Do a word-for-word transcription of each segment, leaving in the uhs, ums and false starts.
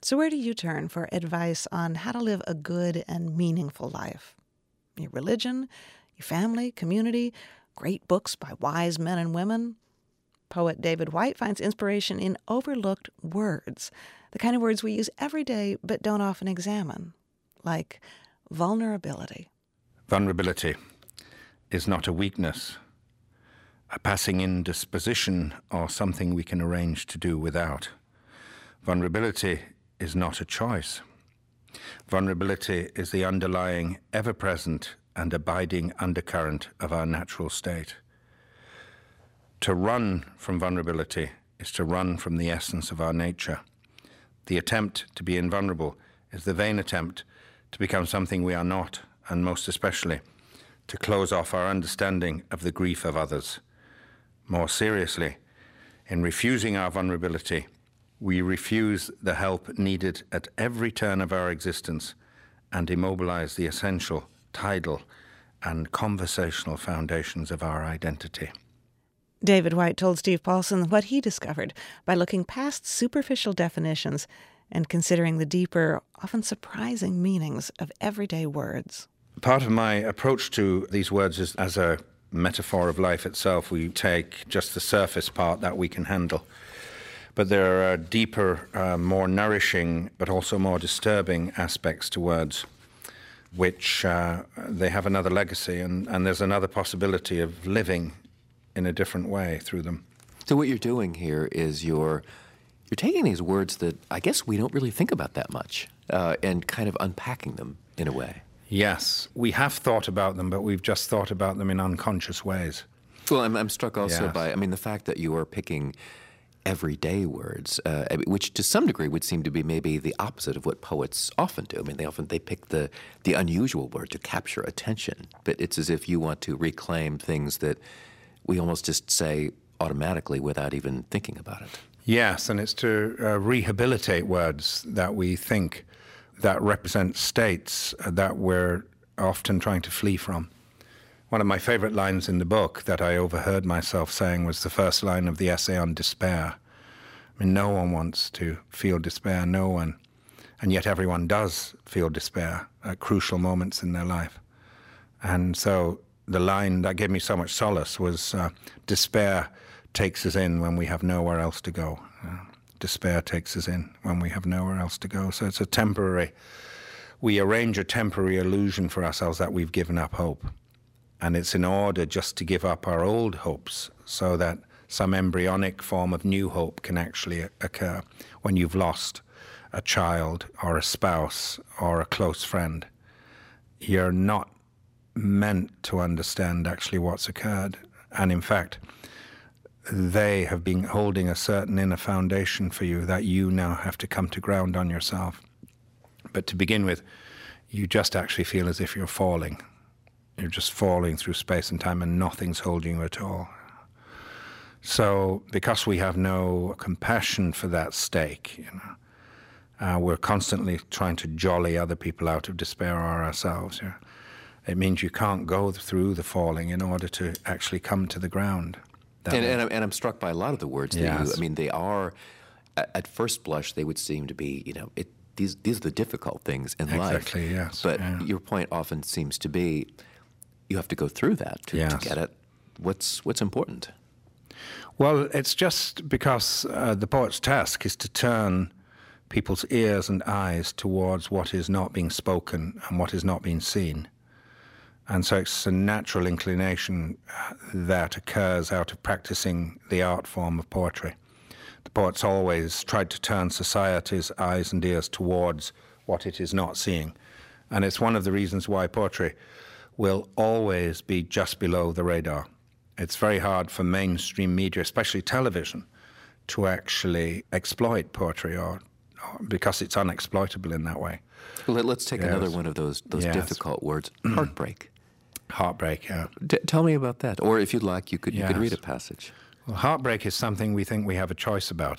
So where do you turn for advice on how to live a good and meaningful life? Your religion, your family, community, great books by wise men and women? Poet David Whyte finds inspiration in overlooked words, the kind of words we use every day but don't often examine, like vulnerability. Vulnerability is not a weakness, a passing in disposition, or something we can arrange to do without. Vulnerability is not a choice. Vulnerability is the underlying, ever-present and abiding undercurrent of our natural state. To run from vulnerability is to run from the essence of our nature. The attempt to be invulnerable is the vain attempt to become something we are not, and most especially, to close off our understanding of the grief of others. More seriously, in refusing our vulnerability, we refuse the help needed at every turn of our existence and immobilize the essential, tidal, and conversational foundations of our identity. David Whyte told Steve Paulson what he discovered by looking past superficial definitions and considering the deeper, often surprising meanings of everyday words. Part of my approach to these words is as a metaphor of life itself. We take just the surface part that we can handle. But there are deeper, uh, more nourishing, but also more disturbing aspects to words, which uh, they have another legacy, and, and there's another possibility of living in a different way through them. So what you're doing here is you're you're taking these words that I guess we don't really think about that much, uh, and kind of unpacking them in a way. Yes, we have thought about them, but we've just thought about them in unconscious ways. Well, I'm, I'm struck also Yes. by, I mean, the fact that you are picking everyday words, uh, which to some degree would seem to be maybe the opposite of what poets often do. I mean, they often they pick the, the unusual word to capture attention, but it's as if you want to reclaim things that we almost just say automatically without even thinking about it. Yes, and it's to uh, rehabilitate words that we think that represent states that we're often trying to flee from. One of my favorite lines in the book that I overheard myself saying was the first line of the essay on despair. I mean, no one wants to feel despair, no one. And yet everyone does feel despair at crucial moments in their life. And so the line that gave me so much solace was, uh, despair takes us in when we have nowhere else to go. Uh, despair takes us in when we have nowhere else to go. So it's a temporary, we arrange a temporary illusion for ourselves that we've given up hope. And it's in order just to give up our old hopes so that some embryonic form of new hope can actually occur when you've lost a child or a spouse or a close friend. You're not meant to understand actually what's occurred. And in fact, they have been holding a certain inner foundation for you that you now have to come to ground on yourself. But to begin with, you just actually feel as if you're falling. You're just falling through space and time and nothing's holding you at all. So because we have no compassion for that stake, you know, uh, we're constantly trying to jolly other people out of despair or ourselves. You know. It means you can't go through the falling in order to actually come to the ground. And, and, I'm, and I'm struck by a lot of the words that Yes. you, I mean, they are, at, at first blush, they would seem to be, you know, it, these these are the difficult things in life. Exactly, yes. But yeah. your point often seems to be, you have to go through that to, Yes. to get it. What's what's important? Well, it's just because uh, the poet's task is to turn people's ears and eyes towards what is not being spoken and what is not being seen. And so it's a natural inclination that occurs out of practicing the art form of poetry. The poet's always tried to turn society's eyes and ears towards what it is not seeing. And it's one of the reasons why poetry will always be just below the radar. It's very hard for mainstream media, especially television, to actually exploit poetry or, or because it's unexploitable in that way. Let, let's take Yes. another one of those those Yes. difficult words, heartbreak. Heartbreak, yeah. T- tell me about that. Or if you'd like, you could you could Yes. read a passage. Well, heartbreak is something we think we have a choice about.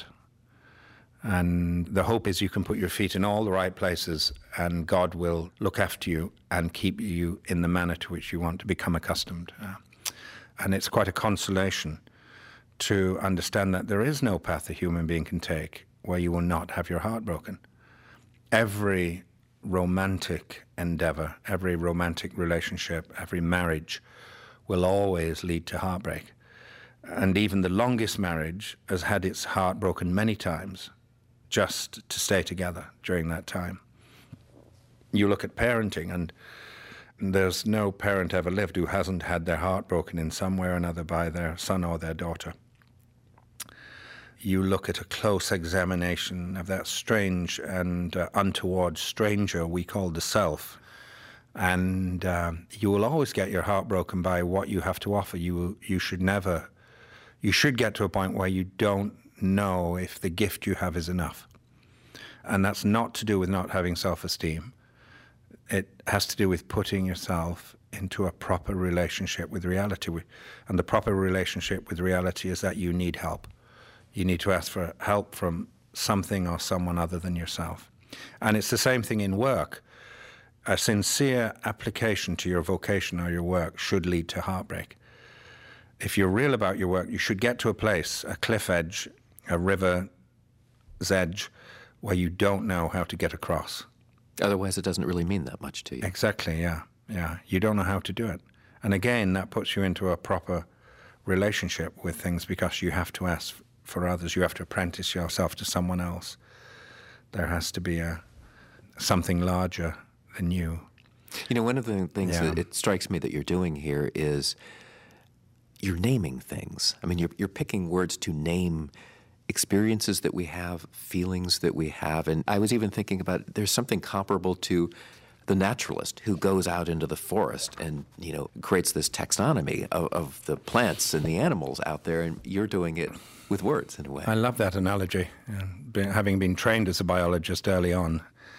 And the hope is you can put your feet in all the right places and God will look after you and keep you in the manner to which you want to become accustomed. Uh, and it's quite a consolation to understand that there is no path a human being can take where you will not have your heart broken. every romantic endeavor, every romantic relationship, every marriage will always lead to heartbreak. And even the longest marriage has had its heart broken many times just to stay together during that time. You look at parenting, and there's no parent ever lived who hasn't had their heart broken in some way or another by their son or their daughter. You look at a close examination of that strange and uh, untoward stranger we call the self, and uh, you will always get your heart broken by what you have to offer. You you should never, you should get to a point where you don't know if the gift you have is enough. And that's not to do with not having self-esteem. It has to do with putting yourself into a proper relationship with reality. And the proper relationship with reality is that you need help. You need to ask for help from something or someone other than yourself. And it's the same thing in work. A sincere application to your vocation or your work should lead to heartbreak. If you're real about your work, you should get to a place, a cliff edge, a river's edge, where you don't know how to get across. Otherwise, it doesn't really mean that much to you. Exactly, yeah, yeah. You don't know how to do it. And again, that puts you into a proper relationship with things because you have to ask for others. You have to apprentice yourself to someone else. There has to be a something larger than you. You know, one of the things Yeah. that it strikes me that you're doing here is you're naming things. I mean, you're, you're picking words to name experiences that we have, feelings that we have. And I was even thinking about there's something comparable to the naturalist who goes out into the forest and, you know, creates this taxonomy of, of the plants and the animals out there, and you're doing it with words in a way. I love that analogy. Uh, be- having been trained as a biologist early on,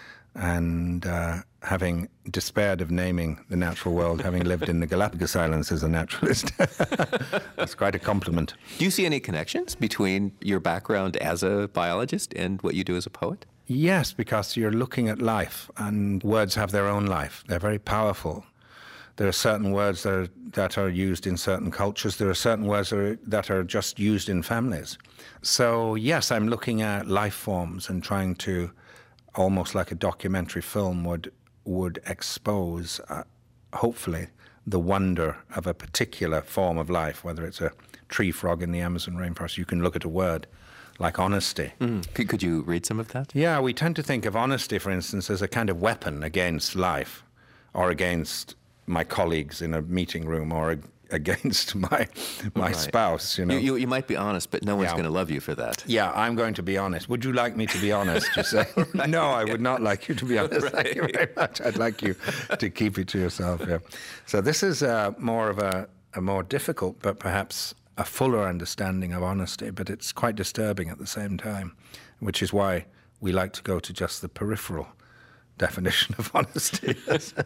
and uh, having despaired of naming the natural world, having lived in the Galapagos Islands as a naturalist. That's quite a compliment. Do you see any connections between your background as a biologist and what you do as a poet? Yes, because you're looking at life, and words have their own life. They're very powerful. There are certain words that are, that are used in certain cultures. There are certain words that are, that are just used in families. So, yes, I'm looking at life forms and trying to, almost like a documentary film would would expose, uh, hopefully, the wonder of a particular form of life, whether it's a tree frog in the Amazon rainforest. You can look at a word like honesty. Mm. Could, could you read some of that? Yeah, we tend to think of honesty, for instance, as a kind of weapon against life, or against my colleagues in a meeting room, or ag- against my my Right. spouse, you know. You, you, you might be honest, but no one's Yeah. going to love you for that. Yeah, I'm going to be honest. Would you like me to be honest, you say? No, I would not like you to be honest. Thank you very much. I'd like you to keep it to yourself, yeah. So this is uh, more of a, a more difficult, but perhaps a fuller understanding of honesty, but it's quite disturbing at the same time, which is why we like to go to just the peripheral definition of honesty.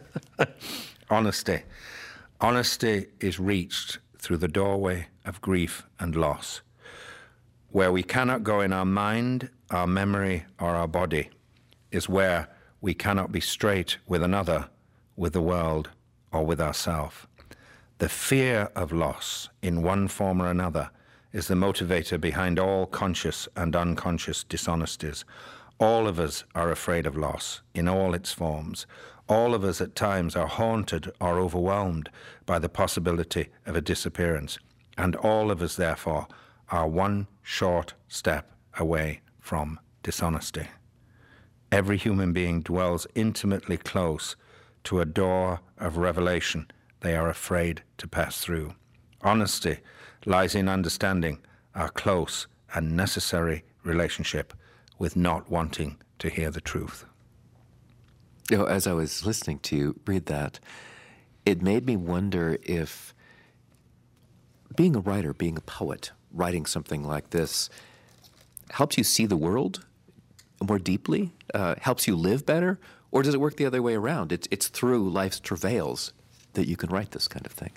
Honesty. Honesty is reached through the doorway of grief and loss. Where we cannot go in our mind, our memory, or our body is where we cannot be straight with another, with the world, or with ourselves. The fear of loss, in one form or another, is the motivator behind all conscious and unconscious dishonesties. All of us are afraid of loss, in all its forms. All of us at times are haunted or overwhelmed by the possibility of a disappearance. And all of us, therefore, are one short step away from dishonesty. Every human being dwells intimately close to a door of revelation they are afraid to pass through. Honesty lies in understanding our close and necessary relationship with not wanting to hear the truth. You know, as I was listening to you read that, it made me wonder if being a writer, being a poet, writing something like this, helps you see the world more deeply, uh, helps you live better, or does it work the other way around? It's, it's through life's travails that you can write this kind of thing.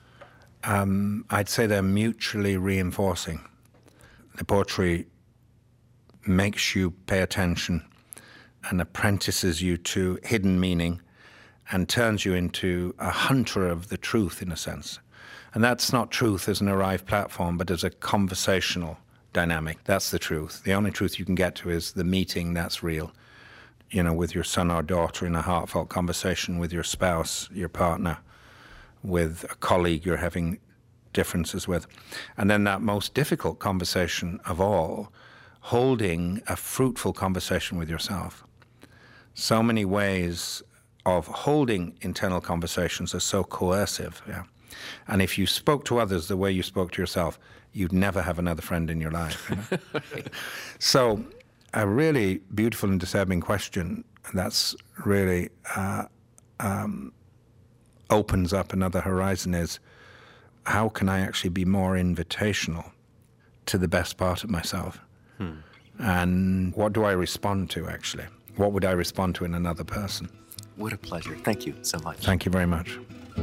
Um, I'd say they're mutually reinforcing. The poetry makes you pay attention and apprentices you to hidden meaning and turns you into a hunter of the truth, in a sense. And that's not truth as an arrived platform, but as a conversational dynamic. That's the truth. The only truth you can get to is the meeting, that's real. you know, with your son or daughter, in a heartfelt conversation with your spouse, your partner, with a colleague you're having differences with. And then that most difficult conversation of all, holding a fruitful conversation with yourself. So many ways of holding internal conversations are so coercive. Yeah. And if you spoke to others the way you spoke to yourself, you'd never have another friend in your life. You know? So a really beautiful and disturbing question that's really uh, um, opens up another horizon is, how can I actually be more invitational to the best part of myself? Hmm. And what do I respond to, actually? What would I respond to in another person? What a pleasure. Thank you so much. Thank you very much.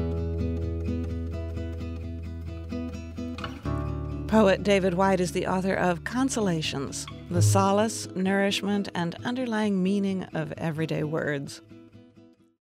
Poet David Whyte is the author of Consolations, the solace, nourishment, and underlying meaning of everyday words.